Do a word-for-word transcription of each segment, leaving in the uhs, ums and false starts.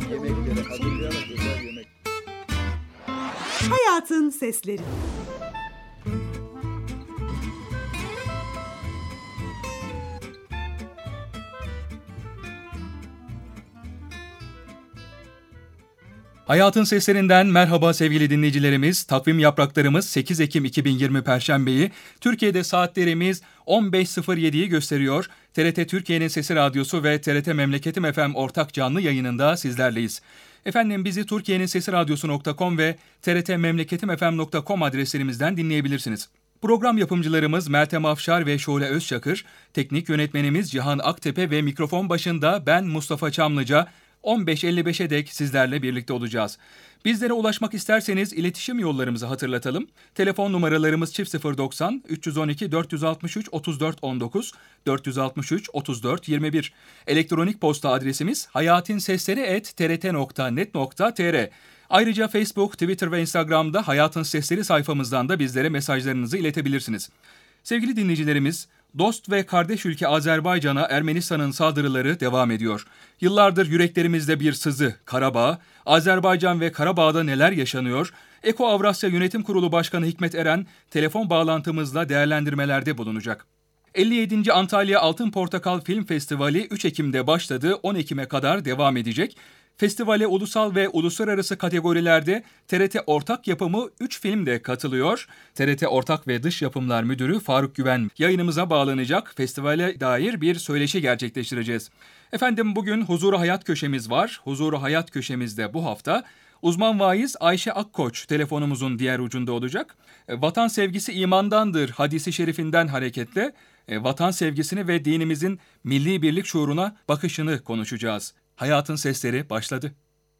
yemekleri hazırlayarak özel yemek. Hayatın sesleri. Hayatın seslerinden merhaba sevgili dinleyicilerimiz. Takvim yapraklarımız sekiz Ekim iki bin yirmi Perşembeyi, Türkiye'de saatlerimiz on beş sıfır yediyi gösteriyor. T R T Türkiye'nin Sesi Radyosu ve T R T Memleketim F M ortak canlı yayınında sizlerleyiz. Efendim bizi Türkiye'nin Sesi Radyosu nokta com ve T R T Memleketim F M nokta com adreslerimizden dinleyebilirsiniz. Program yapımcılarımız Meltem Afşar ve Şule Özçakır, teknik yönetmenimiz Cihan Aktepe ve mikrofon başında ben Mustafa Çamlıca. on beş elli beşe dek sizlerle birlikte olacağız. Bizlere ulaşmak isterseniz iletişim yollarımızı hatırlatalım. Telefon numaralarımız çift sıfır doksan üç on iki dört altı üç otuz dört on dokuz, dört altı üç otuz dört yirmi bir. Elektronik posta adresimiz hayatinsesleri et t r t nokta net nokta t r. Ayrıca Facebook, Twitter ve Instagram'da Hayatın Sesleri sayfamızdan da bizlere mesajlarınızı iletebilirsiniz. Sevgili dinleyicilerimiz, dost ve kardeş ülke Azerbaycan'a Ermenistan'ın saldırıları devam ediyor. Yıllardır yüreklerimizde bir sızı, Karabağ, Azerbaycan ve Karabağ'da neler yaşanıyor? Eko Avrasya Yönetim Kurulu Başkanı Hikmet Eren telefon bağlantımızla değerlendirmelerde bulunacak. elli yedinci Antalya Altın Portakal Film Festivali üç Ekim'de başladı, on Ekim'e kadar devam edecek. Festivale ulusal ve uluslararası kategorilerde T R T ortak yapımı üç film de katılıyor. T R T Ortak ve Dış Yapımlar Müdürü Faruk Güven yayınımıza bağlanacak. Festivale dair bir söyleşi gerçekleştireceğiz. Efendim bugün Huzuru Hayat köşemiz var. Huzuru Hayat köşemizde bu hafta uzman vaiz Ayşe Akkoç telefonumuzun diğer ucunda olacak. Vatan sevgisi imandandır hadisi şerifinden hareketle vatan sevgisini ve dinimizin milli birlik şuuruna bakışını konuşacağız. Hayatın sesleri başladı.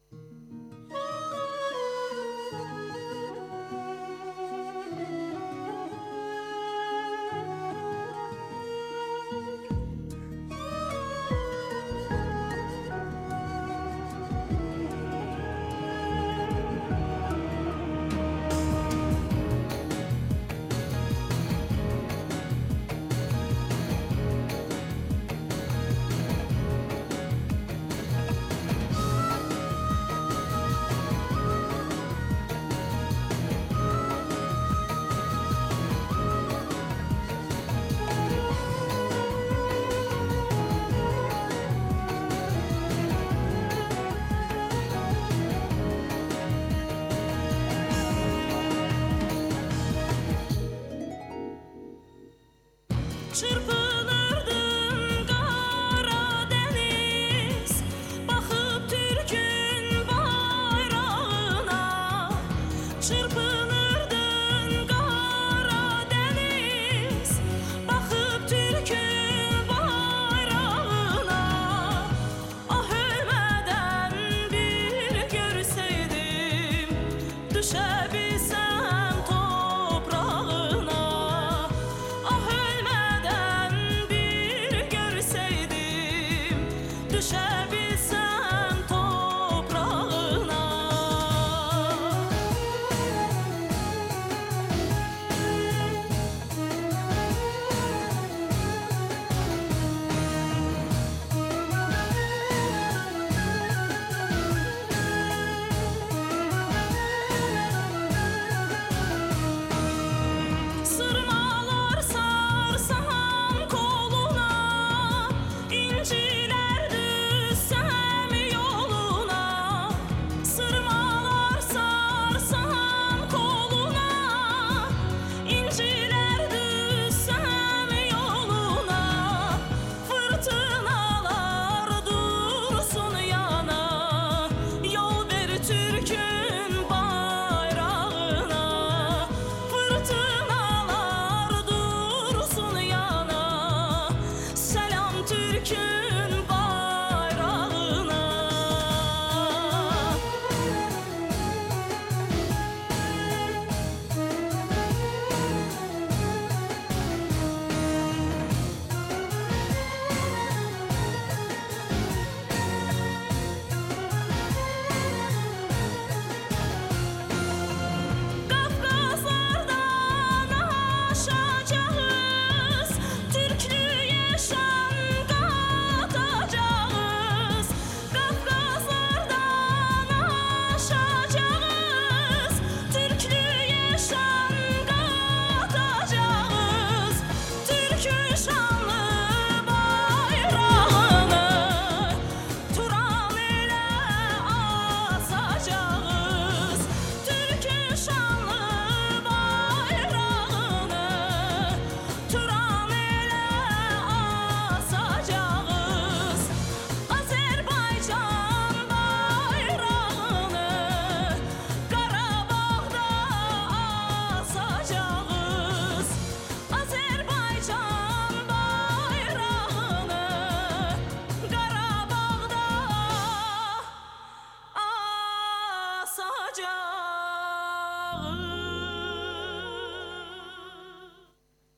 Çırpınırdım Karadeniz, bakıp Türk'ün bayrağına. Çırpınırdım Karadeniz, bakıp Türk'ün bayrağına. Ah ölmeden bir görseydim, düşebilsem toprağına. Ah ölmeden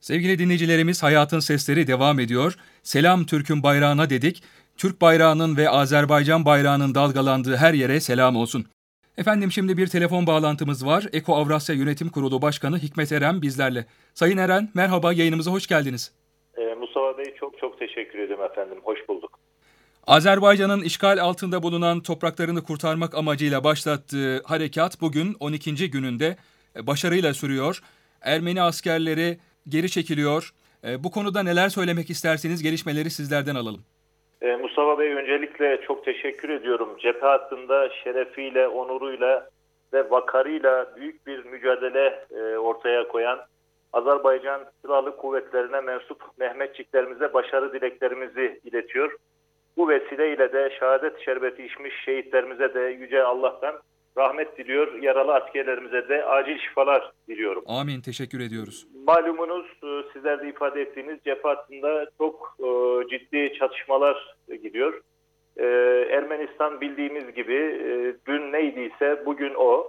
Sevgili dinleyicilerimiz, Hayatın Sesleri devam ediyor. Selam Türk'ün bayrağına dedik. Türk bayrağının ve Azerbaycan bayrağının dalgalandığı her yere selam olsun. Efendim, şimdi bir telefon bağlantımız var. Eko Avrasya Yönetim Kurulu Başkanı Hikmet Eren bizlerle. Sayın Eren, merhaba, yayınımıza hoş geldiniz. Ee, Mustafa Bey, çok çok teşekkür ederim efendim. Hoş bulduk. Azerbaycan'ın işgal altında bulunan topraklarını kurtarmak amacıyla başlattığı harekat bugün on ikinci gününde başarıyla sürüyor. Ermeni askerleri geri çekiliyor. Bu konuda neler söylemek isterseniz gelişmeleri sizlerden alalım. Ee, Mustafa Bey, öncelikle çok teşekkür ediyorum. Cephe hattında şerefiyle, onuruyla ve vakarıyla büyük bir mücadele e, ortaya koyan Azerbaycan Silahlı Kuvvetlerine mensup Mehmetçiklerimize başarı dileklerimizi iletiyor. Bu vesileyle de şehadet şerbeti içmiş şehitlerimize de Yüce Allah'tan rahmet diliyor. Yaralı askerlerimize de acil şifalar diliyorum. Amin, teşekkür ediyoruz. Malumunuz, sizler de ifade ettiğiniz cephe hattında çok e, ciddi çatışmalar gidiyor. E, Ermenistan bildiğimiz gibi e, dün neydiyse bugün o.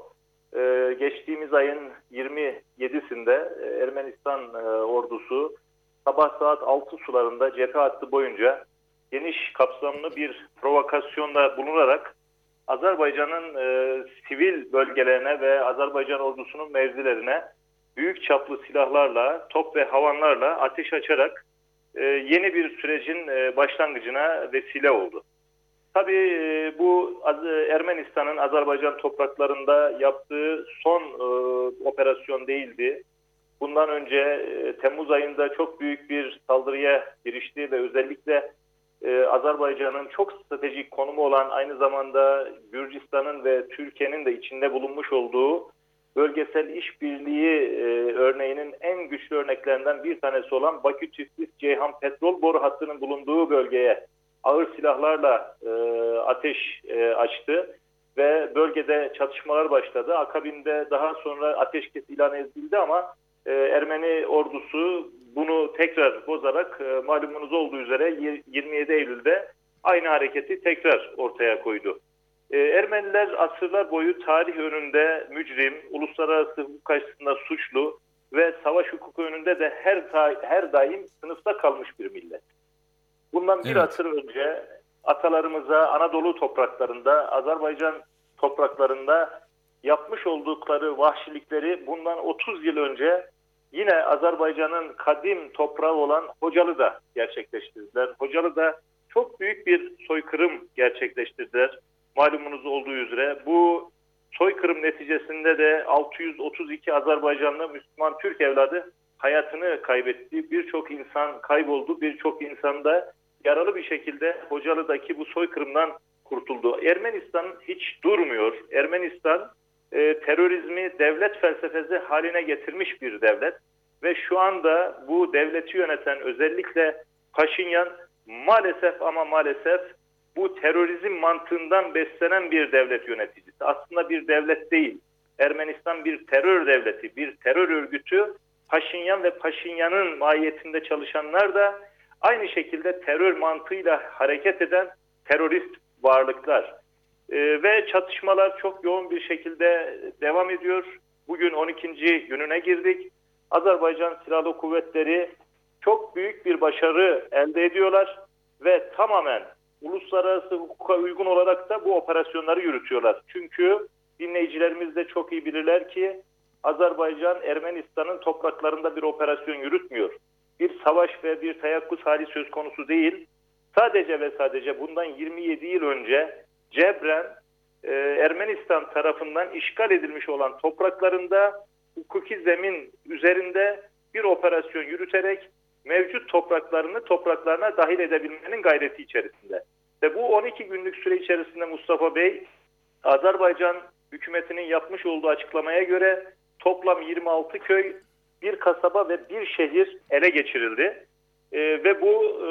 E, geçtiğimiz ayın yirmi yedisinde e, Ermenistan e, ordusu sabah saat altı sularında cephe hattı boyunca geniş kapsamlı bir provokasyonda bulunarak Azerbaycan'ın e, sivil bölgelerine ve Azerbaycan ordusunun mevzilerine büyük çaplı silahlarla, top ve havanlarla ateş açarak e, yeni bir sürecin e, başlangıcına vesile oldu. Tabii e, bu Ermenistan'ın Azerbaycan topraklarında yaptığı son e, operasyon değildi. Bundan önce e, Temmuz ayında çok büyük bir saldırıya girişti ve özellikle e, Azerbaycan'ın çok stratejik konumu olan, aynı zamanda Gürcistan'ın ve Türkiye'nin de içinde bulunmuş olduğu bölgesel işbirliği e, örneğinin en güçlü örneklerinden bir tanesi olan Bakü-Tiflis-Ceyhan petrol boru hattının bulunduğu bölgeye ağır silahlarla e, ateş e, açtı ve bölgede çatışmalar başladı. Akabinde daha sonra ateşkes ilan edildi ama e, Ermeni ordusu bunu tekrar bozarak e, malumunuz olduğu üzere yirmi yedi Eylül'de aynı hareketi tekrar ortaya koydu. E, Ermeniler asırlar boyu tarih önünde mücrim, uluslararası hukuk karşısında suçlu ve savaş hukuku önünde de her her daim sınıfta kalmış bir millet. Bundan bir Evet. asır önce atalarımıza Anadolu topraklarında, Azerbaycan topraklarında yapmış oldukları vahşilikleri bundan otuz yıl önce yine Azerbaycan'ın kadim toprağı olan Hocalı'da gerçekleştirdiler. Hocalı'da çok büyük bir soykırım gerçekleştirdiler. Malumunuz olduğu üzere bu soykırım neticesinde de altı yüz otuz iki Azerbaycanlı Müslüman Türk evladı hayatını kaybetti. Birçok insan kayboldu. Birçok insan da yaralı bir şekilde Hocalı'daki bu soykırımdan kurtuldu. Ermenistan hiç durmuyor. Ermenistan e, terörizmi devlet felsefesi haline getirmiş bir devlet. Ve şu anda bu devleti yöneten özellikle Paşinyan maalesef ama maalesef bu terörizm mantığından beslenen bir devlet yöneticisi. Aslında bir devlet değil. Ermenistan bir terör devleti, bir terör örgütü. Paşinyan ve Paşinyan'ın mahiyetinde çalışanlar da aynı şekilde terör mantığıyla hareket eden terörist varlıklar. Ee, ve çatışmalar çok yoğun bir şekilde devam ediyor. Bugün on ikinci gününe girdik. Azerbaycan Silahlı Kuvvetleri çok büyük bir başarı elde ediyorlar ve tamamen uluslararası hukuka uygun olarak da bu operasyonları yürütüyorlar. Çünkü dinleyicilerimiz de çok iyi bilirler ki Azerbaycan Ermenistan'ın topraklarında bir operasyon yürütmüyor. Bir savaş ve bir teyakkuz hali söz konusu değil. Sadece ve sadece bundan yirmi yedi yıl önce cebren e, Ermenistan tarafından işgal edilmiş olan topraklarında hukuki zemin üzerinde bir operasyon yürüterek mevcut topraklarını topraklarına dahil edebilmenin gayreti içerisinde. Ve bu on iki günlük süre içerisinde Mustafa Bey, Azerbaycan hükümetinin yapmış olduğu açıklamaya göre toplam yirmi altı köy, bir kasaba ve bir şehir ele geçirildi. Ee, ve bu e,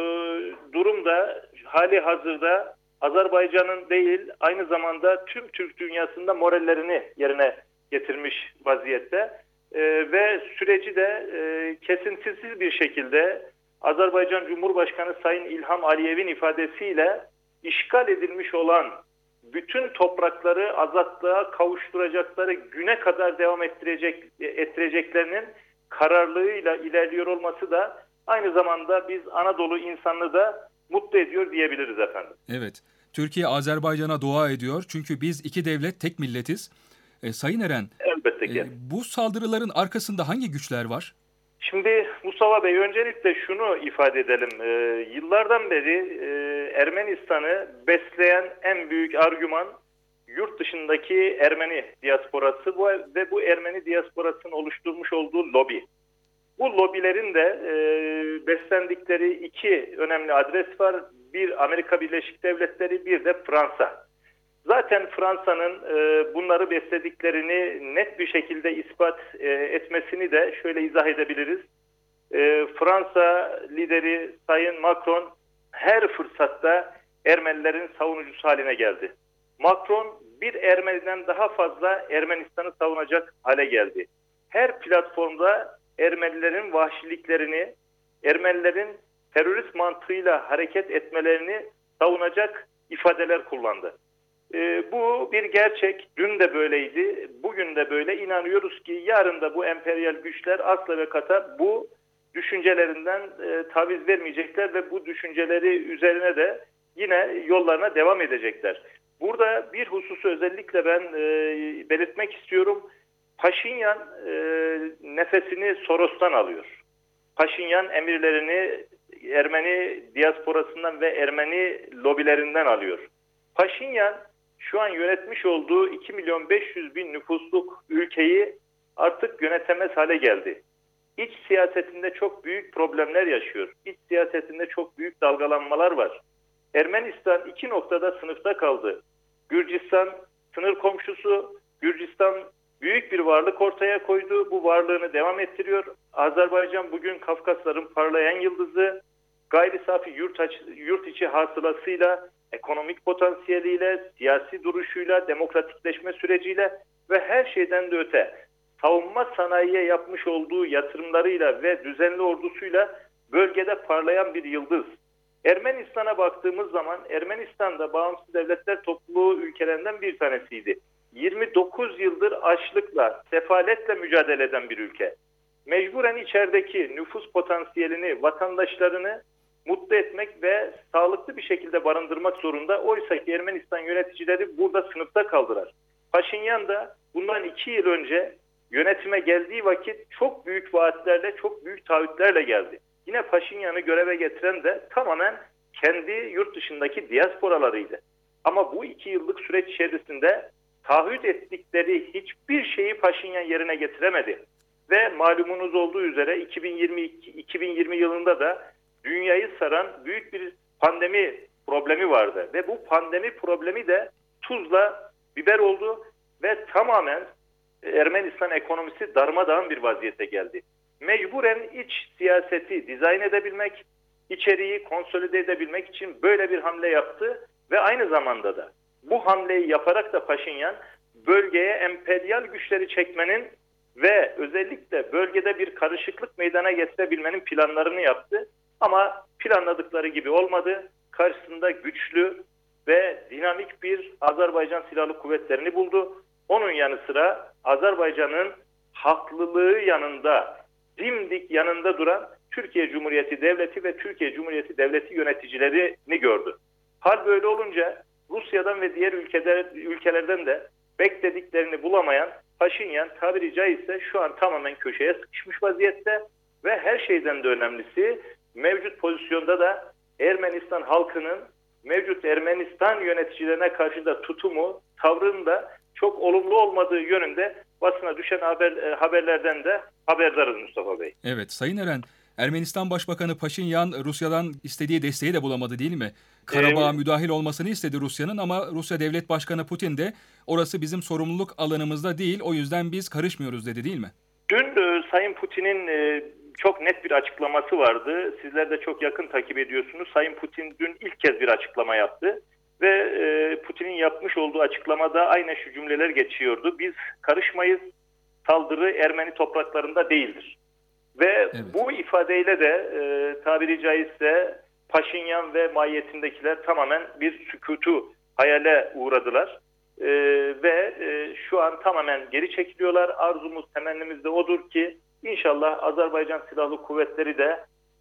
durumda hali hazırda Azerbaycan'ın değil, aynı zamanda tüm Türk dünyasında morallerini yerine getirmiş vaziyette. Ee, ve süreci de e, kesintisiz bir şekilde Azerbaycan Cumhurbaşkanı Sayın İlham Aliyev'in ifadesiyle işgal edilmiş olan bütün toprakları azatlığa kavuşturacakları güne kadar devam ettirecek, ettireceklerinin kararlılığıyla ilerliyor olması da aynı zamanda biz Anadolu insanını da mutlu ediyor diyebiliriz efendim. Evet, Türkiye Azerbaycan'a dua ediyor çünkü biz iki devlet tek milletiz. E, Sayın Eren, Elbette ki. e, bu saldırıların arkasında hangi güçler var? Şimdi Mustafa Bey, öncelikle şunu ifade edelim. Ee, yıllardan beri e, Ermenistan'ı besleyen en büyük argüman yurt dışındaki Ermeni diasporası bu, ve bu Ermeni diasporasının oluşturmuş olduğu lobi. Bu lobilerin de e, beslendikleri iki önemli adres var. Bir Amerika Birleşik Devletleri, bir de Fransa. Zaten Fransa'nın e, bunları beslediklerini net bir şekilde ispat e, etmesini de şöyle izah edebiliriz. E, Fransa lideri Sayın Macron her fırsatta Ermenilerin savunucusu haline geldi. Macron bir Ermeniden daha fazla Ermenistan'ı savunacak hale geldi. Her platformda Ermenilerin vahşiliklerini, Ermenilerin terörist mantığıyla hareket etmelerini savunacak ifadeler kullandı. Ee, bu bir gerçek. Dün de böyleydi. Bugün de böyle. İnanıyoruz ki yarın da bu emperyal güçler asla ve kata bu düşüncelerinden e, taviz vermeyecekler ve bu düşünceleri üzerine de yine yollarına devam edecekler. Burada bir hususu özellikle ben e, belirtmek istiyorum. Paşinyan e, nefesini Soros'tan alıyor. Paşinyan emirlerini Ermeni diasporasından ve Ermeni lobilerinden alıyor. Paşinyan şu an yönetmiş olduğu iki milyon beş yüz bin nüfusluk ülkeyi artık yönetemez hale geldi. İç siyasetinde çok büyük problemler yaşıyor. İç siyasetinde çok büyük dalgalanmalar var. Ermenistan iki noktada sınıfta kaldı. Gürcistan sınır komşusu, Gürcistan büyük bir varlık ortaya koydu. Bu varlığını devam ettiriyor. Azerbaycan bugün Kafkasların parlayan yıldızı, gayri safi yurt, yurt içi hasılasıyla, ekonomik potansiyeliyle, siyasi duruşuyla, demokratikleşme süreciyle ve her şeyden de öte savunma sanayiye yapmış olduğu yatırımlarıyla ve düzenli ordusuyla bölgede parlayan bir yıldız. Ermenistan'a baktığımız zaman Ermenistan da bağımsız devletler topluluğu ülkelerinden bir tanesiydi. yirmi dokuz yıldır açlıkla, sefaletle mücadele eden bir ülke. Mecburen içerideki nüfus potansiyelini, vatandaşlarını mutlu etmek ve sağlıklı bir şekilde barındırmak zorunda. Oysa ki Ermenistan yöneticileri burada sınıfta kaldılar. Paşinyan da bundan iki yıl önce yönetime geldiği vakit çok büyük vaatlerle, çok büyük taahhütlerle geldi. Yine Paşinyan'ı göreve getiren de tamamen kendi yurt dışındaki diasporalarıydı. Ama bu iki yıllık süreç içerisinde taahhüt ettikleri hiçbir şeyi Paşinyan yerine getiremedi. Ve malumunuz olduğu üzere iki bin yirmi iki iki bin yirmi yılında da dünyayı saran büyük bir pandemi problemi vardı. Ve bu pandemi problemi de tuzla biber oldu ve tamamen Ermenistan ekonomisi darmadağın bir vaziyete geldi. Mecburen iç siyaseti dizayn edebilmek, içeriği konsolide edebilmek için böyle bir hamle yaptı ve aynı zamanda da bu hamleyi yaparak da Paşinyan bölgeye emperyal güçleri çekmenin ve özellikle bölgede bir karışıklık meydana getirebilmenin planlarını yaptı. Ama planladıkları gibi olmadı. Karşısında güçlü ve dinamik bir Azerbaycan Silahlı Kuvvetleri'ni buldu. Onun yanı sıra Azerbaycan'ın haklılığı yanında, dimdik yanında duran Türkiye Cumhuriyeti Devleti ve Türkiye Cumhuriyeti Devleti yöneticilerini gördü. Hal böyle olunca Rusya'dan ve diğer ülkeler, ülkelerden de beklediklerini bulamayan Paşinyan tabiri caizse şu an tamamen köşeye sıkışmış vaziyette ve her şeyden de önemlisi mevcut pozisyonda da Ermenistan halkının mevcut Ermenistan yöneticilerine karşı da tutumu, tavrının da çok olumlu olmadığı yönünde basına düşen haber, haberlerden de haberdarız Mustafa Bey. Evet, Sayın Eren, Ermenistan Başbakanı Paşinyan Rusya'dan istediği desteği de bulamadı değil mi? Karabağ'a ee, müdahil olmasını istedi Rusya'nın ama Rusya Devlet Başkanı Putin de orası bizim sorumluluk alanımızda değil, o yüzden biz karışmıyoruz dedi değil mi? Dün e, Sayın Putin'in e, çok net bir açıklaması vardı. Sizler de çok yakın takip ediyorsunuz. Sayın Putin dün ilk kez bir açıklama yaptı. Ve e, Putin'in yapmış olduğu açıklamada aynen şu cümleler geçiyordu. Biz karışmayız, saldırı Ermeni topraklarında değildir. Ve evet, bu ifadeyle de e, tabiri caizse Paşinyan ve mahiyetindekiler tamamen bir sükutu hayale uğradılar. E, ve e, şu an tamamen geri çekiliyorlar. Arzumuz, temennimiz de odur ki İnşallah Azerbaycan Silahlı Kuvvetleri de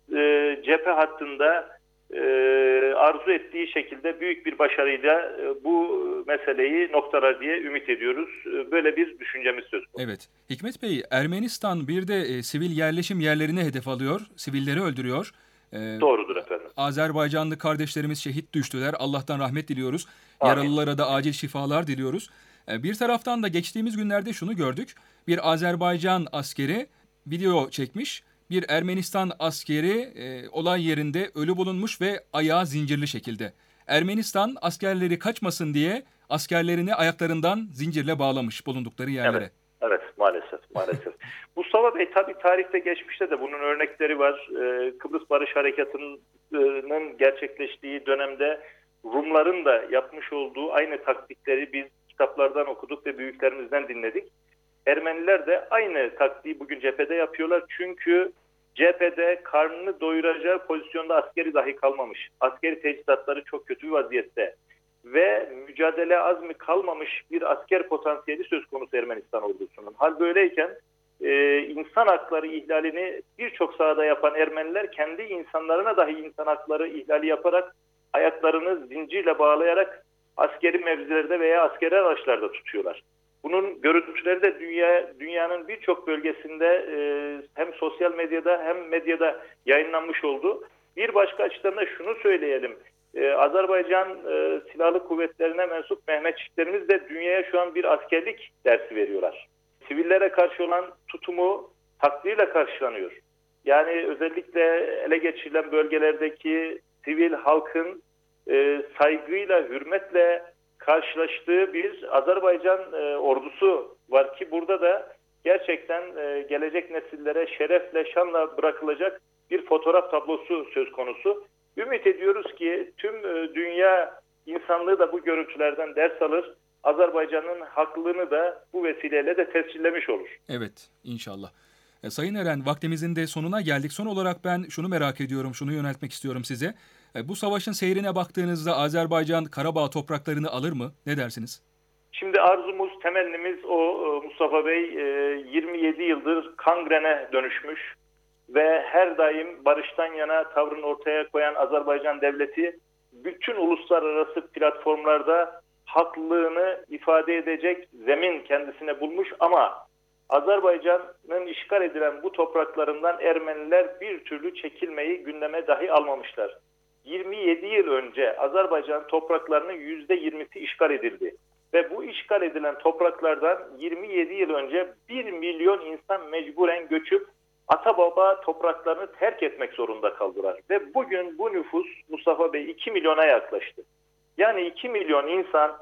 e, cephe hattında e, arzu ettiği şekilde büyük bir başarıyla e, bu meseleyi noktalar diye ümit ediyoruz. E, böyle bir düşüncemiz söz konusu. Evet. Hikmet Bey, Ermenistan bir de e, sivil yerleşim yerlerini hedef alıyor, sivilleri öldürüyor. E, Doğrudur efendim. Azerbaycanlı kardeşlerimiz şehit düştüler. Allah'tan rahmet diliyoruz. Amin. Yaralılara da acil şifalar diliyoruz. E, bir taraftan da geçtiğimiz günlerde şunu gördük. Bir Azerbaycan askeri video çekmiş. Bir Ermenistan askeri e, olay yerinde ölü bulunmuş ve ayağı zincirli şekilde. Ermenistan askerleri kaçmasın diye askerlerini ayaklarından zincirle bağlamış bulundukları yerlere. Evet, evet maalesef maalesef. Mustafa Bey, tabii tarihte geçmişte de bunun örnekleri var. Ee, Kıbrıs Barış Harekatı'nın gerçekleştiği dönemde Rumların da yapmış olduğu aynı taktikleri biz kitaplardan okuduk ve büyüklerimizden dinledik. Ermeniler de aynı taktiği bugün cephede yapıyorlar. Çünkü cephede karnını doyuracağı pozisyonda askeri dahi kalmamış. Askeri teçhizatları çok kötü bir vaziyette. Ve mücadele azmi kalmamış bir asker potansiyeli söz konusu Ermenistan ordusunun. Hal böyleyken e, insan hakları ihlalini birçok sahada yapan Ermeniler kendi insanlarına dahi insan hakları ihlali yaparak ayaklarını zincirle bağlayarak askeri mevzilerde veya askeri araçlarda tutuyorlar. Bunun görüntüleri de dünya, dünyanın birçok bölgesinde e, hem sosyal medyada hem medyada yayınlanmış oldu. Bir başka açıdan da şunu söyleyelim. Ee, Azerbaycan e, Silahlı Kuvvetlerine mensup Mehmetçiklerimiz de dünyaya şu an bir askerlik dersi veriyorlar. Sivillere karşı olan tutumu takdirle karşılanıyor. Yani özellikle ele geçirilen bölgelerdeki sivil halkın e, saygıyla, hürmetle karşılaştığı bir Azerbaycan e, ordusu var ki burada da gerçekten e, gelecek nesillere şerefle, şanla bırakılacak bir fotoğraf tablosu söz konusu. Ümit ediyoruz ki tüm e, dünya insanlığı da bu görüntülerden ders alır. Azerbaycan'ın haklılığını da bu vesileyle de tescillemiş olur. Evet, inşallah. E, Sayın Eren, vaktimizin de sonuna geldik. Son olarak ben şunu merak ediyorum, şunu yöneltmek istiyorum size. E, bu savaşın seyrine baktığınızda Azerbaycan Karabağ topraklarını alır mı? Ne dersiniz? Şimdi arzumuz, temennimiz o Mustafa Bey, yirmi yedi yıldır kangrene dönüşmüş ve her daim barıştan yana tavrını ortaya koyan Azerbaycan devleti bütün uluslararası platformlarda haklılığını ifade edecek zemin kendisine bulmuş ama Azerbaycan'ın işgal edilen bu topraklarından Ermeniler bir türlü çekilmeyi gündeme dahi almamışlar. yirmi yedi yıl önce Azerbaycan topraklarının yüzde yirmisi işgal edildi. Ve bu işgal edilen topraklardan yirmi yedi yıl önce bir milyon insan mecburen göçüp ata baba topraklarını terk etmek zorunda kaldılar. Ve bugün bu nüfus Mustafa Bey iki milyona yaklaştı. Yani iki milyon insan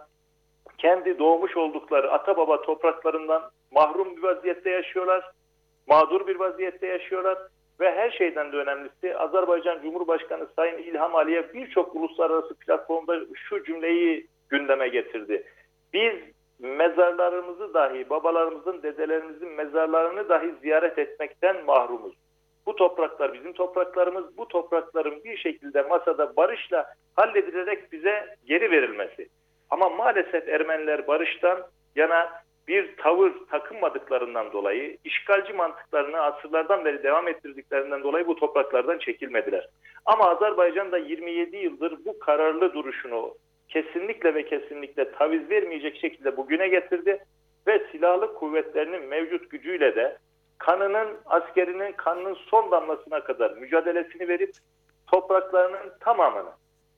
kendi doğmuş oldukları ata baba topraklarından mahrum bir vaziyette yaşıyorlar, mağdur bir vaziyette yaşıyorlar. Ve her şeyden de önemlisi Azerbaycan Cumhurbaşkanı Sayın İlham Aliyev birçok uluslararası platformda şu cümleyi gündeme getirdi. Biz mezarlarımızı dahi, babalarımızın, dedelerimizin mezarlarını dahi ziyaret etmekten mahrumuz. Bu topraklar bizim topraklarımız, bu toprakların bir şekilde masada barışla halledilerek bize geri verilmesi. Ama maalesef Ermeniler barıştan yana bir tavır takınmadıklarından dolayı, işgalci mantıklarını asırlardan beri devam ettirdiklerinden dolayı bu topraklardan çekilmediler. Ama Azerbaycan da yirmi yedi yıldır bu kararlı duruşunu kesinlikle ve kesinlikle taviz vermeyecek şekilde bugüne getirdi ve silahlı kuvvetlerinin mevcut gücüyle de kanının, askerinin kanının son damlasına kadar mücadelesini verip topraklarının tamamını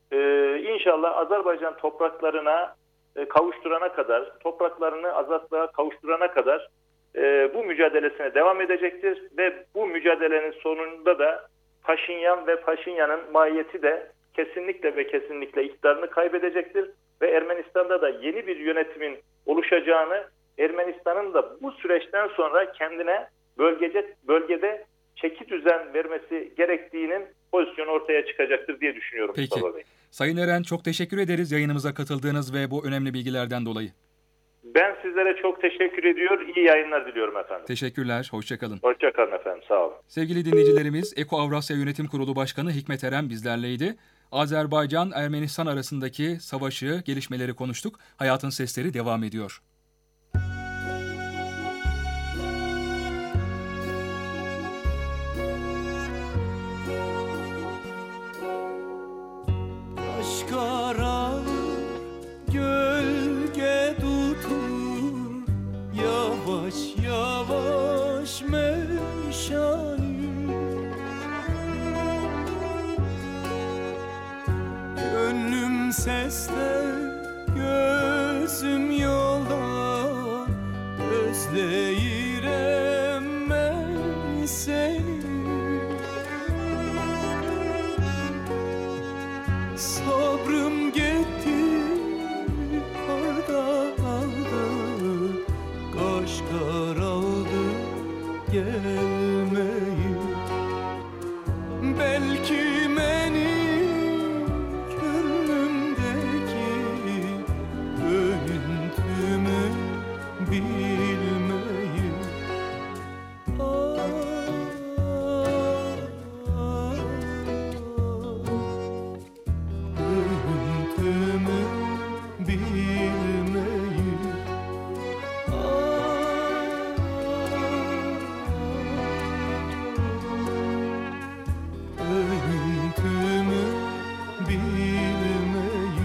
e, inşallah Azerbaycan topraklarına e, kavuşturana kadar, topraklarını azatlığa kavuşturana kadar e, bu mücadelesine devam edecektir ve bu mücadelenin sonunda da Paşinyan ve Paşinyan'ın mahiyeti de kesinlikle ve kesinlikle iktidarını kaybedecektir ve Ermenistan'da da yeni bir yönetimin oluşacağını, Ermenistan'ın da bu süreçten sonra kendine bölgede, bölgede çeki düzen vermesi gerektiğinin pozisyonu ortaya çıkacaktır diye düşünüyorum. Peki. Mustafa Bey. Sayın Eren, çok teşekkür ederiz yayınımıza katıldığınız ve bu önemli bilgilerden dolayı. Ben sizlere çok teşekkür ediyor. İyi yayınlar diliyorum efendim. Teşekkürler, hoşçakalın. Hoşçakalın efendim, sağ olun. Sevgili dinleyicilerimiz, Eko Avrasya Yönetim Kurulu Başkanı Hikmet Eren bizlerleydi. Azerbaycan-Ermenistan arasındaki savaşı, gelişmeleri konuştuk. Hayatın Sesleri devam ediyor. perişanım. Gönlüm seste, gözüm yolda, özleyirem ben seni. Sabrım gitti, orada kaldı, kaş karaldı gelmeyi. Belki benim gönlümdeki üzüntümü bilmeyi. Ah, ah, üzüntümü bilmeyi. Üzüntümü bilmeyi.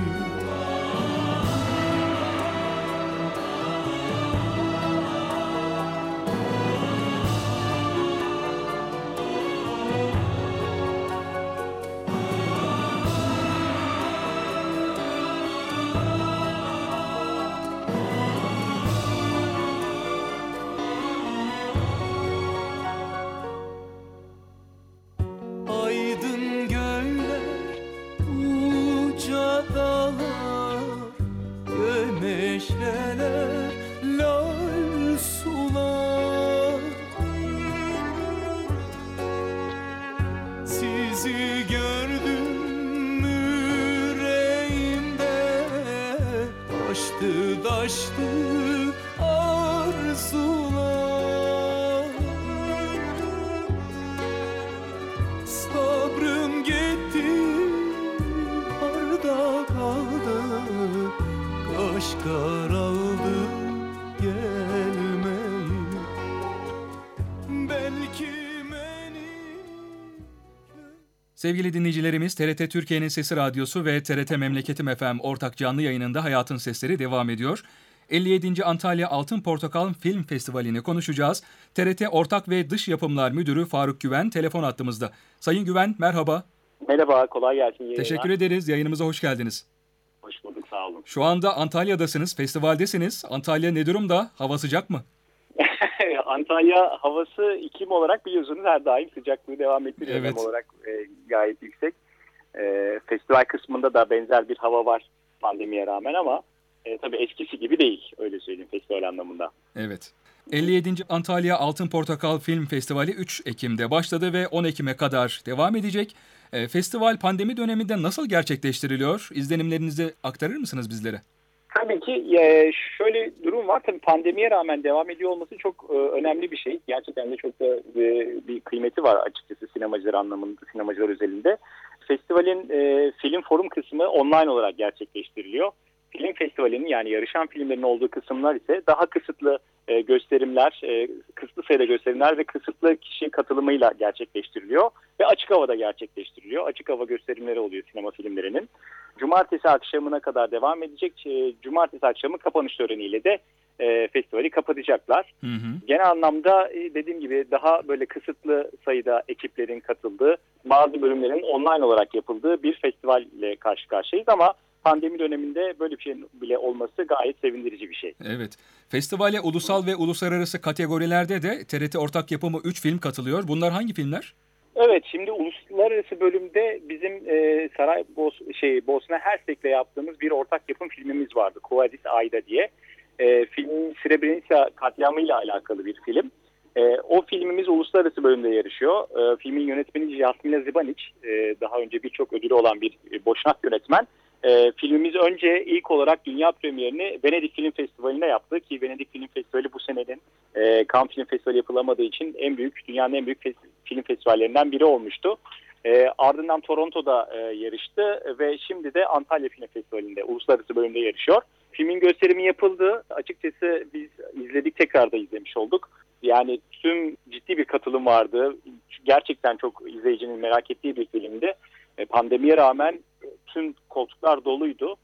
Aydın göller, uca dağlar, gömeşeler, lal sular. Sizi gördüm yüreğimde, taştı taştı arzular. Sabrım gitti, orada kaldı, kaş karaldı gelmeyi. Belki beni... Sevgili dinleyicilerimiz, T R T Türkiye'nin Sesi Radyosu ve T R T Memleketim F M ortak canlı yayınında Hayatın Sesleri devam ediyor. elli yedinci Antalya Altın Portakal Film Festivali'ni konuşacağız. T R T Ortak ve Dış Yapımlar Müdürü Faruk Güven telefon hattımızda. Sayın Güven, merhaba. Merhaba, kolay gelsin yayına. Teşekkür ederiz. Yayınımıza hoş geldiniz. Hoş bulduk, sağ olun. Şu anda Antalya'dasınız, festivaldesiniz. Antalya ne durumda? Hava sıcak mı? Antalya havası iklim olarak biliyorsunuz her daim sıcaklığı devam ettiriyor. Evet. Nem olarak e, gayet yüksek. E, festival kısmında da benzer bir hava var pandemiye rağmen ama e, tabii eskisi gibi değil, öyle söyleyeyim festival anlamında. Evet. elli yedinci Antalya Altın Portakal Film Festivali üç Ekim'de başladı ve on Ekim'e kadar devam edecek. E, festival pandemi döneminde nasıl gerçekleştiriliyor? İzlenimlerinizi aktarır mısınız bizlere? Tabii ki e, şöyle durum var. Tabii pandemiye rağmen devam ediyor olması çok e, önemli bir şey. Gerçekten de çok da e, bir kıymeti var açıkçası sinemacılar anlamında, sinemacılar özelinde. Festivalin e, film forum kısmı online olarak gerçekleştiriliyor. Film festivalinin yani yarışan filmlerin olduğu kısımlar ise daha kısıtlı e, gösterimler, e, kısıtlı sayıda gösterimler ve kısıtlı kişi katılımıyla gerçekleştiriliyor. Ve açık havada gerçekleştiriliyor. Açık hava gösterimleri oluyor sinema filmlerinin. Cumartesi akşamına kadar devam edecek. E, Cumartesi akşamı kapanış töreniyle de e, festivali kapatacaklar. Hı hı. Genel anlamda e, dediğim gibi daha böyle kısıtlı sayıda ekiplerin katıldığı, bazı bölümlerin online olarak yapıldığı bir festivalle karşı karşıyayız ama pandemi döneminde böyle bir şeyin bile olması gayet sevindirici bir şey. Evet. Festivale ulusal ve uluslararası kategorilerde de T R T ortak yapımı üç film katılıyor. Bunlar hangi filmler? Evet, şimdi uluslararası bölümde bizim e, Saraybos şey Bosna Hersek'le yaptığımız bir ortak yapım filmimiz vardı. Kuvadis Ayda diye. E, filmin Srebrenica katliamıyla alakalı bir film. E, o filmimiz uluslararası bölümde yarışıyor. E, filmin yönetmeni Jasmina Zibanic. E, daha önce birçok ödülü olan bir e, Boşnak yönetmen. E, filmimiz önce ilk olarak dünya premierini Venedik Film Festivali'nde yaptı ki Venedik Film Festivali bu senenin e, Cannes Film Festivali yapılamadığı için en büyük, dünyanın en büyük fes- film festivallerinden biri olmuştu. E, ardından Toronto'da e, yarıştı ve şimdi de Antalya Film Festivali'nde uluslararası bölümde yarışıyor. Filmin gösterimi yapıldı. Açıkçası biz izledik, tekrar da izlemiş olduk. Yani tüm ciddi bir katılım vardı. Gerçekten çok izleyicinin merak ettiği bir filmdi. E, pandemiye rağmen tüm koltuklar doluydu.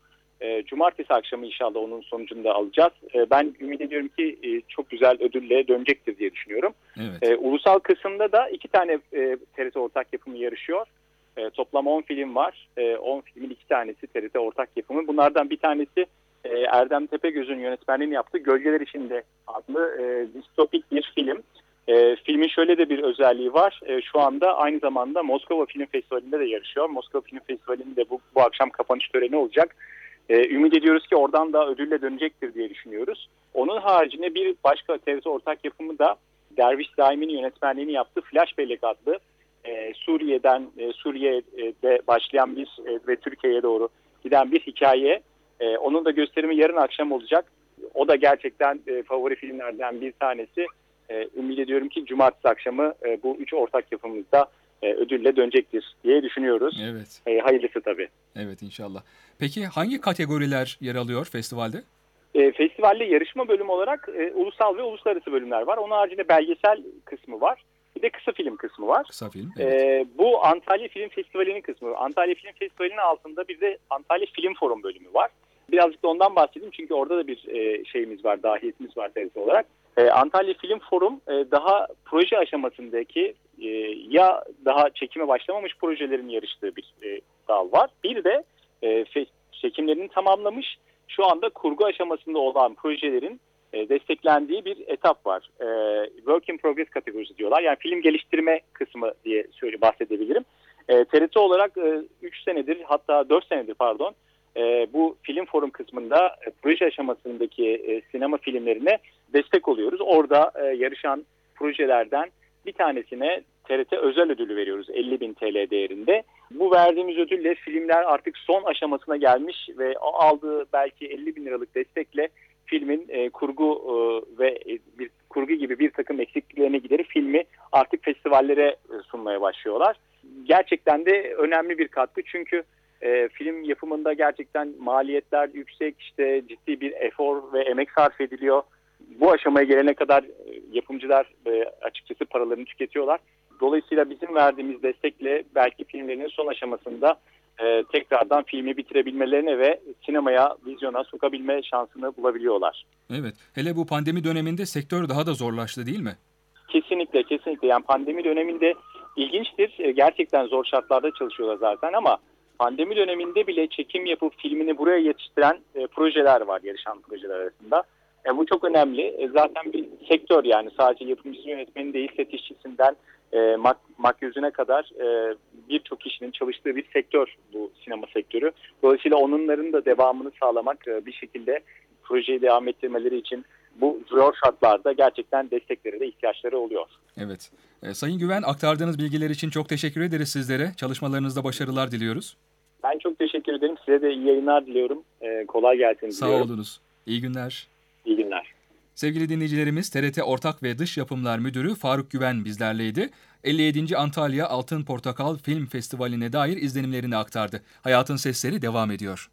E, cumartesi akşamı inşallah onun sonucunu da alacağız. E, ben ümit ediyorum ki e, çok güzel ödülle dönecektir diye düşünüyorum. Evet. E, ulusal kısımda da iki tane e, T R T ortak yapımı yarışıyor. E, toplam on film var. E, on filmin iki tanesi T R T ortak yapımı. Bunlardan bir tanesi e, Erdem Tepegöz'ün yönetmenliğini yaptığı Gölgeler İçinde adlı e, distopik bir film. E, filmin şöyle de bir özelliği var. E, şu anda aynı zamanda Moskova Film Festivali'nde de yarışıyor. Moskova Film Festivali'nde bu, bu akşam kapanış töreni olacak. E, ümit ediyoruz ki oradan da ödülle dönecektir diye düşünüyoruz. Onun haricinde bir başka T R T ortak yapımı da Derviş Daimi'nin yönetmenliğini yaptığı Flash Bellek adlı e, Suriye'den e, Suriye'de başlayan bir e, ve Türkiye'ye doğru giden bir hikaye. E, onun da gösterimi yarın akşam olacak. O da gerçekten e, favori filmlerden bir tanesi. E, ümit ediyorum ki cumartesi akşamı e, bu üç ortak yapımızda e, ödülle dönecektir diye düşünüyoruz. Evet. E, hayırlısı tabii. Evet inşallah. Peki hangi kategoriler yer alıyor festivalde? E, festivalde yarışma bölümü olarak e, ulusal ve uluslararası bölümler var. Onun haricinde belgesel kısmı var. Bir de kısa film kısmı var. Kısa film. Evet. E, bu Antalya Film Festivali'nin kısmı. Antalya Film Festivali'nin altında bir de Antalya Film Forum bölümü var. Birazcık da ondan bahsedeyim çünkü orada da bir e, şeyimiz var, dahiyetimiz var T R T olarak. E, Antalya Film Forum e, daha proje aşamasındaki e, ya daha çekime başlamamış projelerin yarıştığı bir e, dal var. Bir de e, fe- çekimlerini tamamlamış, şu anda kurgu aşamasında olan projelerin e, desteklendiği bir etap var. E, Work in Progress kategorisi diyorlar. Yani film geliştirme kısmı diye söyle bahsedebilirim. E, T R T olarak üç e, senedir hatta dört senedir pardon e, bu film forum kısmında e, proje aşamasındaki e, sinema filmlerine destek oluyoruz. Orada e, yarışan projelerden bir tanesine T R T özel ödülü veriyoruz elli bin T L değerinde. Bu verdiğimiz ödülle filmler artık son aşamasına gelmiş ve aldığı belki elli bin liralık destekle filmin e, kurgu e, ve e, bir kurgu gibi bir takım eksikliklerine giderip filmi artık festivallere e, sunmaya başlıyorlar. Gerçekten de önemli bir katkı çünkü e, film yapımında gerçekten maliyetler yüksek, işte ciddi bir efor ve emek sarf ediliyor. Bu aşamaya gelene kadar e, yapımcılar e, açıkçası paralarını tüketiyorlar. Dolayısıyla bizim verdiğimiz destekle belki filmlerin son aşamasında e, tekrardan filmi bitirebilmelerine ve sinemaya, vizyona sokabilme şansını bulabiliyorlar. Evet. Hele bu pandemi döneminde sektör daha da zorlaştı değil mi? Kesinlikle, kesinlikle. Yani pandemi döneminde ilginçtir. E, gerçekten zor şartlarda çalışıyorlar zaten ama pandemi döneminde bile çekim yapıp filmini buraya yetiştiren e, projeler var yarışan projeler arasında. E, bu çok önemli. E, zaten bir sektör yani sadece yapımcısı yönetmeni değil, set işçisinden e, mak makyözüne kadar e, birçok kişinin çalıştığı bir sektör bu sinema sektörü. Dolayısıyla onların da devamını sağlamak e, bir şekilde projeyi devam ettirmeleri için bu zor şartlarda gerçekten desteklere de ihtiyaçları oluyor. Evet. E, Sayın Güven, aktardığınız bilgiler için çok teşekkür ederiz sizlere. Çalışmalarınızda başarılar diliyoruz. Ben çok teşekkür ederim. Size de iyi yayınlar diliyorum. E, kolay gelsin Sağ diliyorum. olunuz. İyi günler. İyi günler. Sevgili dinleyicilerimiz, T R T Ortak ve Dış Yapımlar Müdürü Faruk Güven bizlerleydi. elli yedinci Antalya Altın Portakal Film Festivali'ne dair izlenimlerini aktardı. Hayatın Sesleri devam ediyor.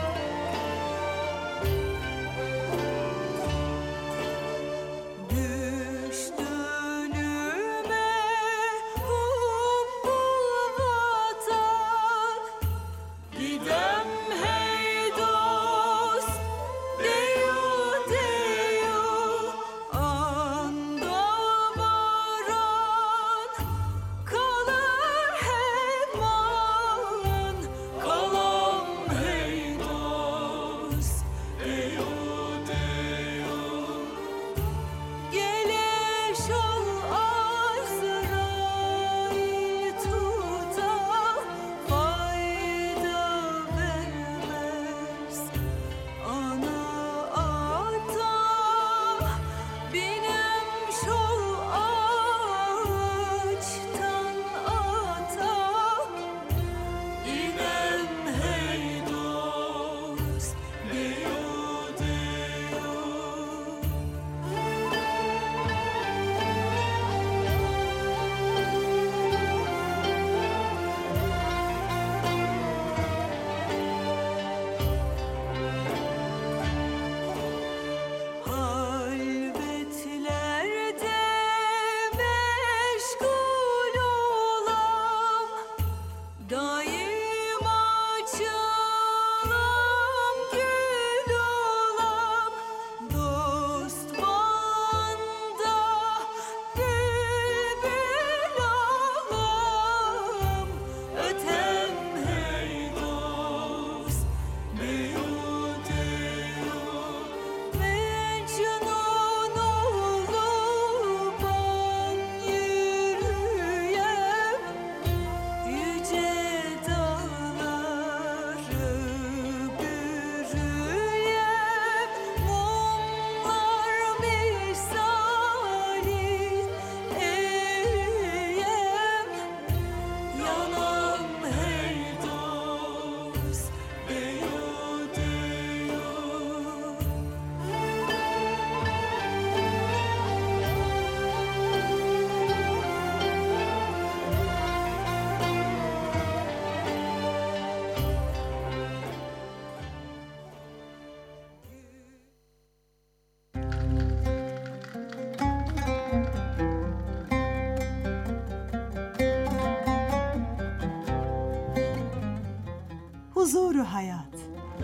Gül huzuru hayat.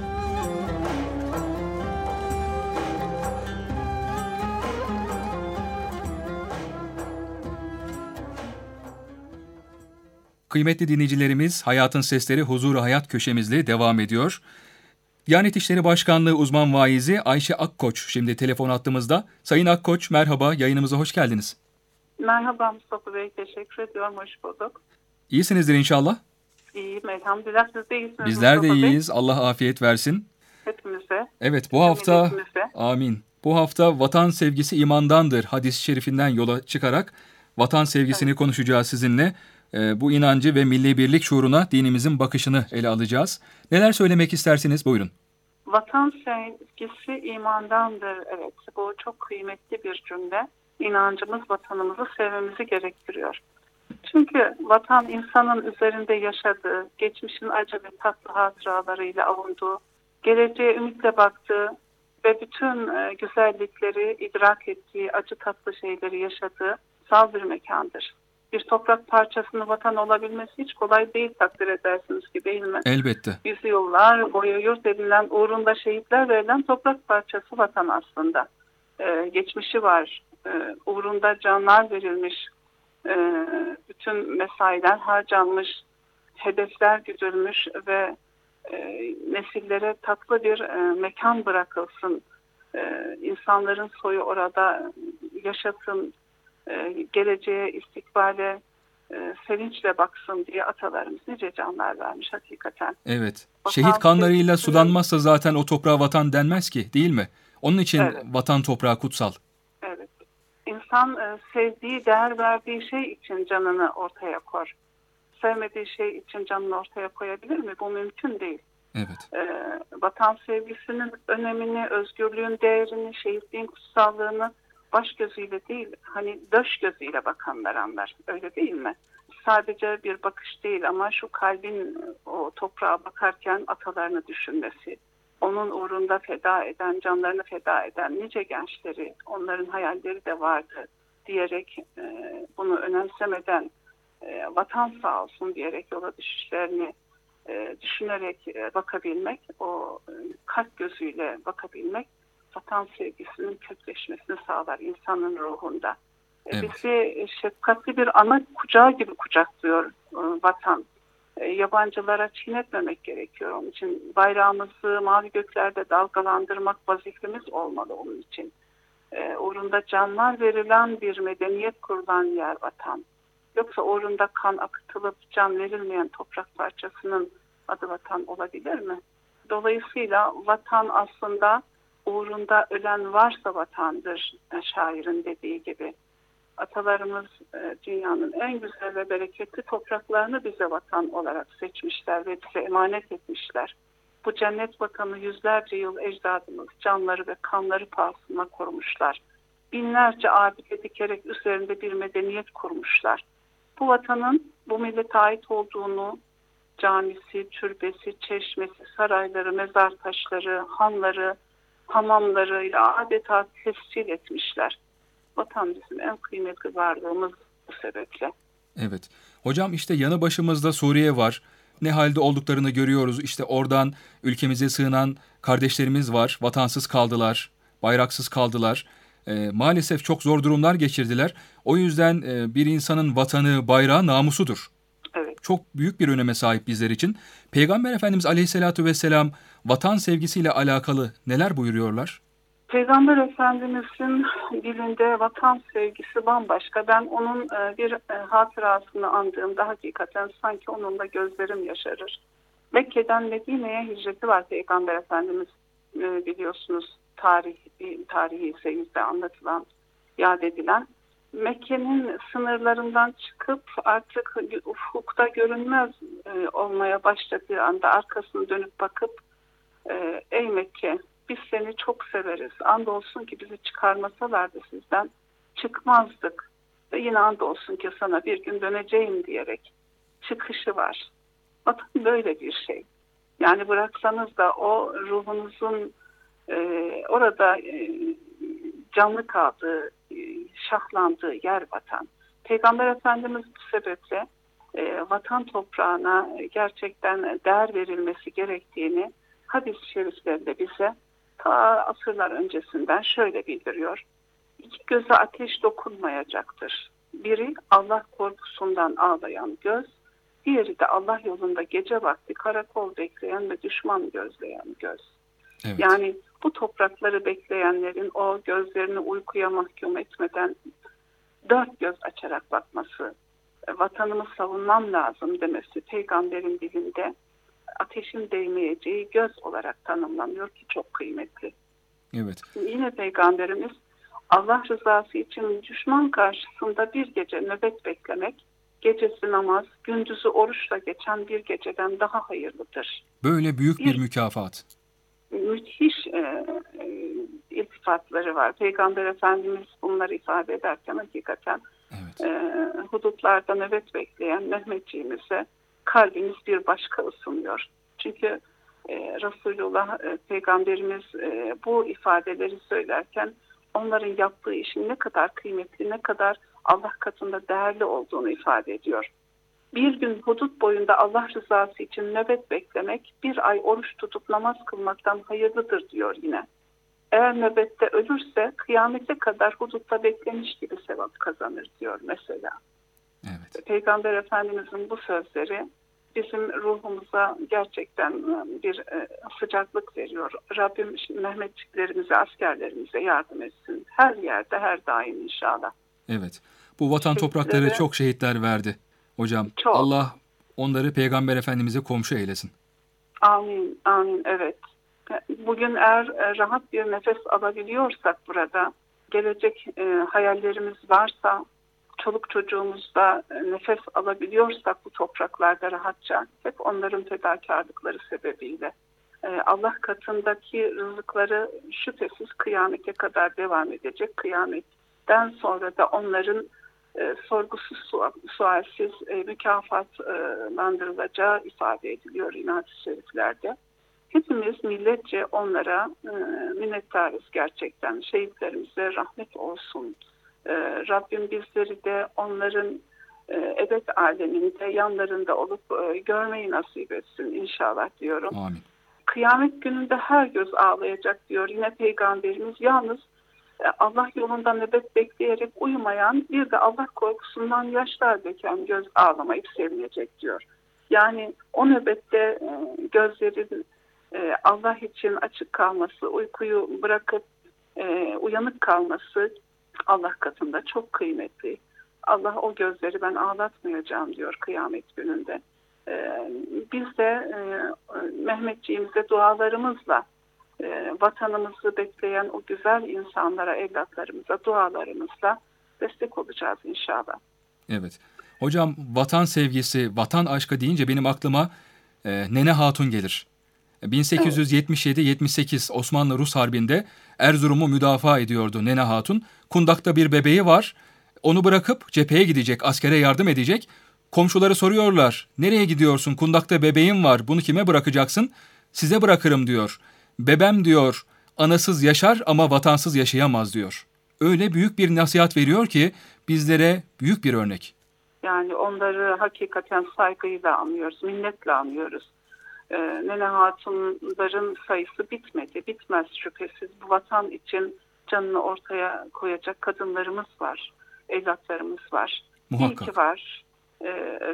Kıymetli dinleyicilerimiz, Hayatın Sesleri Huzuru Hayat köşemizle devam ediyor. Diyanet İşleri Başkanlığı uzman vaizi Ayşe Akkoç şimdi telefon hattımızda. Sayın Akkoç, merhaba, yayınımıza hoş geldiniz. Merhaba Mustafa Bey, teşekkür ediyorum, hoş bulduk. İyisinizdir inşallah. İyiyim, elhamdülillah, siz de iyisiniz. Bizler de Mustafa Bey. iyiyiz, Allah afiyet versin. Hepimize. Evet, bu hafta, milletimize. amin. Bu hafta vatan sevgisi imandandır hadis-i şerifinden yola çıkarak vatan sevgisini Evet. konuşacağız sizinle. Ee, bu inancı ve milli birlik şuuruna dinimizin bakışını ele alacağız. Neler söylemek istersiniz? Buyurun. Vatan sevgisi imandandır. Evet, bu çok kıymetli bir cümle. İnancımız vatanımızı sevmemizi gerektiriyor. Çünkü vatan insanın üzerinde yaşadığı, geçmişin acı ve tatlı hatıralarıyla avunduğu, geleceğe ümitle baktığı ve bütün e, güzellikleri idrak ettiği, acı tatlı şeyleri yaşadığı sal bir mekandır. Bir toprak parçasının vatan olabilmesi hiç kolay değil, takdir edersiniz ki, değil mi? Elbette. Yüzyıllar boyu yurt edilen, uğrunda şehitler verilen toprak parçası vatan aslında. Ee, geçmişi var, ee, uğrunda canlar verilmiş, ee, bütün mesailer harcanmış, hedefler güdülmüş ve e, nesillere tatlı bir e, mekan bırakılsın. E, insanların soyu orada yaşasın, e, geleceğe, istikbale e, sevinçle baksın diye atalarımız nice canlar vermiş hakikaten. Evet. Vatan Şehit kanlarıyla sevgisinin- sulanmazsa zaten o toprağa vatan denmez ki, değil mi? Onun için Evet. vatan toprağı kutsal. Evet. İnsan e, sevdiği, değer verdiği şey için canını ortaya koyar. Sevmediği şey için canını ortaya koyabilir mi? Bu mümkün değil. Evet. E, vatan sevgisinin önemini, özgürlüğün değerini, şehitliğin kutsallığını baş gözüyle değil, hani döş gözüyle bakanlar anlar. Öyle değil mi? Sadece bir bakış değil ama şu kalbin o toprağa bakarken atalarını düşünmesi, onun uğrunda feda eden, canlarını feda eden nice gençleri, onların hayalleri de vardı diyerek, e, bunu önemsemeden e, vatan sağ olsun diyerek yola düşüşlerini e, düşünerek e, bakabilmek, o e, kalp gözüyle bakabilmek vatan sevgisinin kökleşmesini sağlar insanın ruhunda. E, Evet. Bizi şefkatli bir ana kucağı gibi kucaklıyor e, vatan. E, yabancılara çiğnetmemek gerekiyor. Onun için bayrağımızı mavi göklerde dalgalandırmak vazifemiz olmalı onun için. E, uğrunda canlar verilen bir medeniyet kurulan yer vatan. Yoksa uğrunda kan akıtılıp can verilmeyen toprak parçasının adı vatan olabilir mi? Dolayısıyla vatan aslında uğrunda ölen varsa vatandır, e, şairin dediği gibi. Atalarımız e, dünyanın en güzel ve bereketli topraklarını bize vatan olarak seçmişler ve bize emanet etmişler. Bu cennet vatanı yüzlerce yıl ecdadımız canları ve kanları pahasına korumuşlar. Binlerce abide dikerek üzerinde bir medeniyet kurmuşlar. Bu vatanın bu millete ait olduğunu camisi, türbesi, çeşmesi, sarayları, mezar taşları, hanları, hamamlarıyla adeta tescil etmişler. Vatan bizim en kıymetli varlığımız bu sebeple. Evet. Hocam işte yanı başımızda Suriye var. Ne halde olduklarını görüyoruz. İşte oradan ülkemize sığınan kardeşlerimiz var. Vatansız kaldılar, bayraksız kaldılar. Ee, maalesef çok zor durumlar geçirdiler. O yüzden e, bir insanın vatanı, bayrağı namusudur. Evet. Çok büyük bir öneme sahip bizler için. Peygamber Efendimiz Aleyhisselatü Vesselam vatan sevgisiyle alakalı neler buyuruyorlar? Peygamber Efendimiz'in dilinde vatan sevgisi bambaşka. Ben onun e, bir e, hatırasını andığımda hakikaten sanki onunla gözlerim yaşarır. Mekke'den Medine'ye hicreti var Peygamber Efendimiz, e, biliyorsunuz tarih, tarihi seyirde anlatılan, yad edilen. Mekke'nin sınırlarından çıkıp artık ufukta görünmez e, olmaya başladığı anda arkasını dönüp bakıp e, ey Mekke, biz seni çok severiz. Andolsun ki bizi çıkarmasalardı sizden çıkmazdık. Ve yine andolsun ki sana bir gün döneceğim diyerek çıkışı var. Vatan böyle bir şey. Yani bıraksanız da o ruhunuzun e, orada e, canlı kaldığı, e, şahlandığı yer vatan. Peygamber Efendimiz bu sebeple e, vatan toprağına gerçekten değer verilmesi gerektiğini hadis-i şeriflerinde bize ta asırlar öncesinden şöyle bildiriyor. İki göze ateş dokunmayacaktır. Biri Allah korkusundan ağlayan göz, diğeri de Allah yolunda gece vakti karakol bekleyen ve düşman gözleyen göz. Evet. Yani bu toprakları bekleyenlerin o gözlerini uykuya mahkum etmeden dört göz açarak bakması, vatanımı savunmam lazım demesi peygamberin dilinde ateşin değmeyeceği göz olarak tanımlanıyor ki çok kıymetli. Evet. Yine peygamberimiz Allah rızası için düşman karşısında bir gece nöbet beklemek, gecesi namaz, gündüzü oruçla geçen bir geceden daha hayırlıdır. Böyle büyük bir, Bir- mükafat. Müthiş e, e, iltifatları var. Peygamber Efendimiz bunları ifade ederken hakikaten Evet. e, hudutlarda nöbet bekleyen Mehmetçiğimize kalbimiz bir başka ısınıyor. Çünkü e, Resulullah e, Peygamberimiz e, bu ifadeleri söylerken onların yaptığı işin ne kadar kıymetli, ne kadar Allah katında değerli olduğunu ifade ediyor. Bir gün hudut boyunda Allah rızası için nöbet beklemek, bir ay oruç tutup namaz kılmaktan hayırlıdır diyor yine. Eğer nöbette ölürse kıyamete kadar hudutta beklemiş gibi sevap kazanır diyor mesela. Evet. Peygamber Efendimizin bu sözleri bizim ruhumuza gerçekten bir e, sıcaklık veriyor. Rabbim Mehmetçiklerimize, askerlerimize yardım etsin. Her yerde, her daim inşallah. Evet. Bu vatan toprakları Şehitleri- çok şehitler verdi. Hocam Çok. Allah onları Peygamber Efendimiz'e komşu eylesin. Amin, amin, evet. Bugün eğer e, rahat bir nefes alabiliyorsak burada, gelecek e, hayallerimiz varsa, çoluk çocuğumuzda e, nefes alabiliyorsak bu topraklarda rahatça, hep onların fedakarlıkları sebebiyle. E, Allah katındaki rızıkları şüphesiz kıyamete kadar devam edecek. Kıyametten sonra da onların e, sorgusuz su- sualsiz e, mükafatlandırılacağı ifade ediliyor yine hadis-i şeriflerde. Hepimiz milletçe onlara e, minnettarız gerçekten. Şehitlerimize rahmet olsun. E, Rabbim bizleri de onların e, ebed aleminde yanlarında olup e, görmeyi nasip etsin inşallah diyorum. Amin. Kıyamet gününde her göz ağlayacak diyor yine Peygamberimiz. Yalnız e, Allah yolunda nöbet bekleyerek uyumayan, bir de Allah korkusundan yaşlar döken göz ağlamayıp sevinecek diyor. Yani o nöbette e, gözlerin e, Allah için açık kalması, uykuyu bırakıp e, uyanık kalması Allah katında çok kıymetli. Allah o gözleri ben ağlatmayacağım diyor kıyamet gününde. E, biz de e, Mehmetçiğimize dualarımızla e, vatanımızı bekleyen o güzel insanlara, evlatlarımıza dualarımızla destek olacağız inşallah. Evet. Hocam vatan sevgisi, vatan aşkı deyince benim aklıma e, Nene Hatun gelir. bin sekiz yüz yetmiş yedi yetmiş sekiz Osmanlı-Rus Harbi'nde Erzurum'u müdafaa ediyordu Nene Hatun. Kundak'ta bir bebeği var. Onu bırakıp cepheye gidecek, askere yardım edecek. Komşuları soruyorlar. Nereye gidiyorsun? Kundak'ta bebeğim var. Bunu kime bırakacaksın? Size bırakırım diyor. Bebem diyor, anasız yaşar ama vatansız yaşayamaz diyor. Öyle büyük bir nasihat veriyor ki bizlere büyük bir örnek. Yani onları hakikaten saygıyla anlıyoruz, minnetle anlıyoruz. Ee, Nene Hatunların sayısı bitmedi, bitmez şüphesiz. Bu vatan için canını ortaya koyacak kadınlarımız var, evlatlarımız var. Muhakkak. İyi ki var. Ee,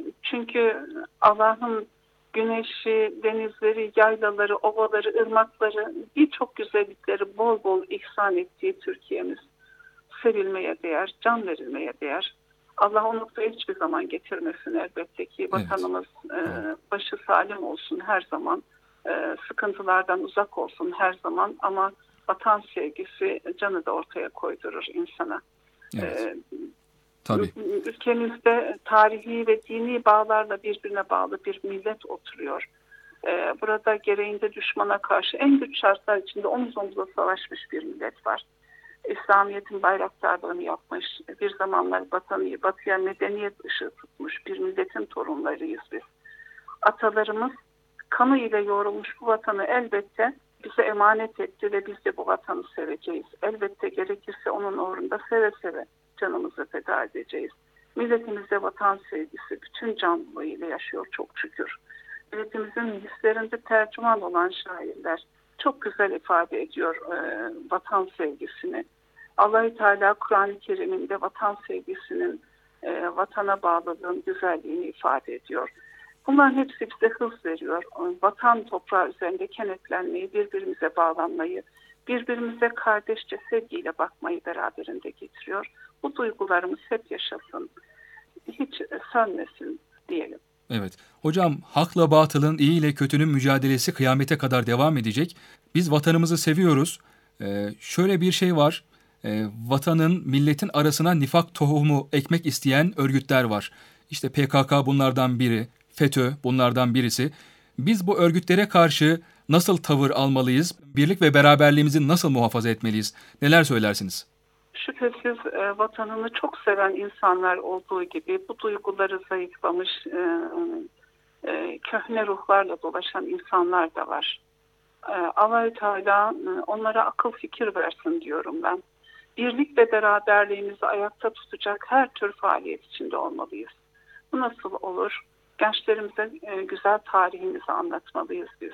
çünkü Allah'ın güneşi, denizleri, yaylaları, ovaları, ırmakları, birçok güzellikleri bol bol ihsan ettiği Türkiye'miz sevilmeye değer, can verilmeye değer. Allah o noktaya hiçbir zaman getirmesin elbette ki. Vatanımız e, başı salim olsun her zaman. E, sıkıntılardan uzak olsun her zaman. Ama vatan sevgisi canı da ortaya koydurur insana. Evet. E, Tabii. Ülkemizde tarihi ve dini bağlarla birbirine bağlı bir millet oturuyor. E, burada gereğinde düşmana karşı en güç şartlar içinde omuz omuza savaşmış bir millet var. İslamiyet'in bayraktarlığını yapmış, bir zamanlar vatanı, batıya medeniyet ışığı tutmuş bir milletin torunlarıyız biz. Atalarımız kanı ile yoğrulmuş bu vatanı elbette bize emanet etti ve biz de bu vatanı seveceğiz. Elbette gerekirse onun uğrunda seve seve canımızı feda edeceğiz. Milletimizde vatan sevgisi bütün canlılığıyla yaşıyor çok şükür. Milletimizin hislerinde tercüman olan şairler çok güzel ifade ediyor e, vatan sevgisini. Allah-u Teala Kur'an-ı Kerim'inde vatan sevgisinin, e, vatana bağlılığın güzelliğini ifade ediyor. Bunların hepsi bize hız veriyor. Vatan toprağı üzerinde kenetlenmeyi, birbirimize bağlanmayı, birbirimize kardeşçe sevgiyle bakmayı beraberinde getiriyor. Bu duygularımız hep yaşasın, hiç sönmesin diyelim. Evet. Hocam, hakla batılın, iyi ile kötünün mücadelesi kıyamete kadar devam edecek. Biz vatanımızı seviyoruz. Ee, şöyle bir şey var. Ee, vatanın, milletin arasına nifak tohumu ekmek isteyen örgütler var. İşte P K K bunlardan biri, FETÖ bunlardan birisi. Biz bu örgütlere karşı nasıl tavır almalıyız? Birlik ve beraberliğimizi nasıl muhafaza etmeliyiz? Neler söylersiniz? Şüphesiz e, vatanını çok seven insanlar olduğu gibi bu duyguları zayıflamış, e, e, köhne ruhlarla dolaşan insanlar da var. E, Allah-u Teala e, onlara akıl fikir versin diyorum ben. Birlik ve beraberliğimizi ayakta tutacak her tür faaliyet içinde olmalıyız. Bu nasıl olur? Gençlerimize e, güzel tarihimizi anlatmalıyız biz.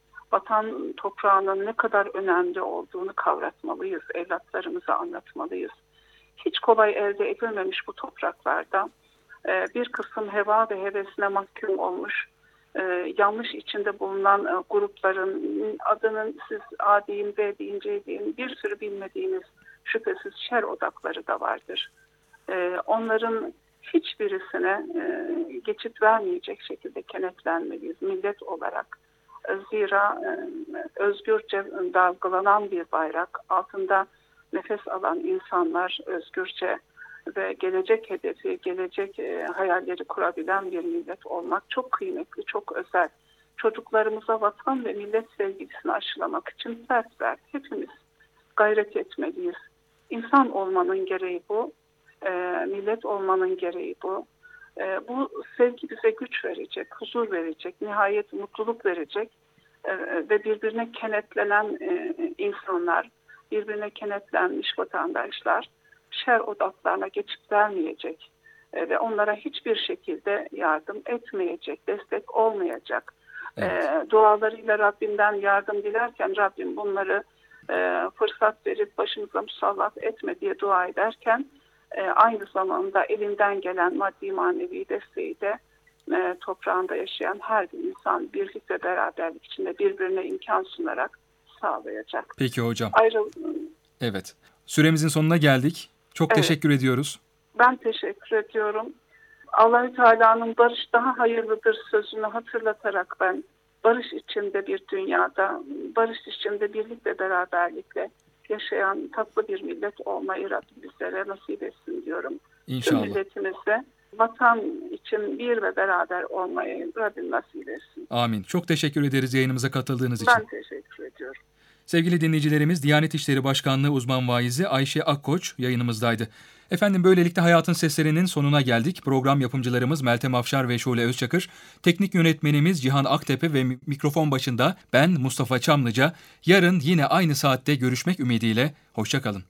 Vatan toprağının ne kadar önemli olduğunu kavratmalıyız, evlatlarımıza anlatmalıyız. Hiç kolay elde edilmemiş bu topraklarda e, bir kısım heva ve hevesine mahkum olmuş, e, yanlış içinde bulunan e, grupların adının siz A deyin, B deyin, C deyin, bir sürü bilmediğiniz şüphesiz şer odakları da vardır. E, onların hiçbirisine e, geçit vermeyecek şekilde kenetlenmeliyiz millet olarak. Zira e, özgürce dalgalanan bir bayrak, altında nefes alan insanlar özgürce ve gelecek hedefi, gelecek e, hayalleri kurabilen bir millet olmak çok kıymetli, çok özel. Çocuklarımıza vatan ve millet sevgisini aşılamak için sert sert hepimiz gayret etmeliyiz. İnsan olmanın gereği bu, e, millet olmanın gereği bu. E, bu sevgi bize güç verecek, huzur verecek, nihayet mutluluk verecek e, ve birbirine kenetlenen e, insanlar, birbirine kenetlenmiş vatandaşlar şer odaklarına geçit vermeyecek e, ve onlara hiçbir şekilde yardım etmeyecek, destek olmayacak. Evet. E, dualarıyla Rabbimden yardım dilerken Rabbim bunları e, fırsat verip başımıza musallat etme diye dua ederken E, aynı zamanda elinden gelen maddi manevi desteği de e, toprağında yaşayan her bir insan birlik ve beraberlik içinde birbirine imkan sunarak sağlayacak. Peki hocam. Ayrı... Evet. Süremizin sonuna geldik. Çok evet. teşekkür ediyoruz. Ben teşekkür ediyorum. Allah-u Teala'nın barış daha hayırlıdır sözünü hatırlatarak ben barış içinde bir dünyada, barış içinde birlik ve beraberlikle yaşayan tatlı bir millet olmayı Rabbim bizlere nasip etsin diyorum. İnşallah. Tüm milletimize vatan için bir ve beraber olmayı Rabbim nasip etsin. Amin. Çok teşekkür ederiz yayınımıza katıldığınız için. Ben teşekkür ediyorum. Sevgili dinleyicilerimiz, Diyanet İşleri Başkanlığı uzman vaizi Ayşe Akkoç yayınımızdaydı. Efendim, böylelikle Hayatın Seslerinin sonuna geldik. Program yapımcılarımız Meltem Afşar ve Şule Özçakır, teknik yönetmenimiz Cihan Aktepe ve mikrofon başında ben Mustafa Çamlıca. Yarın yine aynı saatte görüşmek ümidiyle. Hoşça kalın.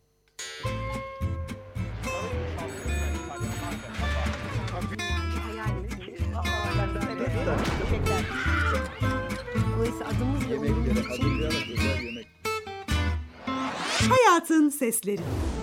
Yemekleri hazırlayarak güzel yemek. Hayatın Sesleri.